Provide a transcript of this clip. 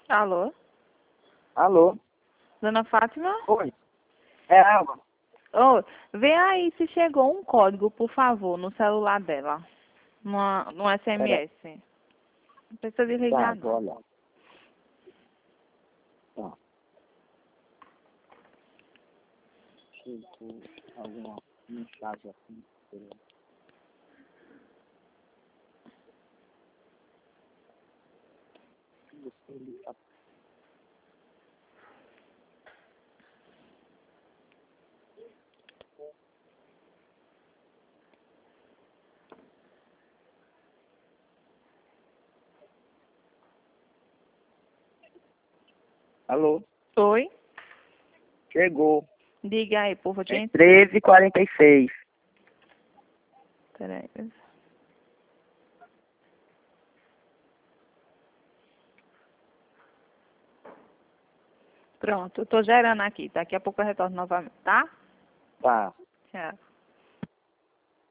Alô? Alô? Dona Fátima? Oi. É Alba. Oh, vê aí se chegou um código, por favor, no celular dela. No SMS. Não precisa de ligar, Tá, vou não. olhar. Tá. Chegou alguma mensagem assim. Alô? Oi? Chegou. Diga aí, por favor. É 13h46. Peraí. Pronto, eu tô gerando aqui. Daqui a pouco eu retorno novamente, tá? Tá. Tchau.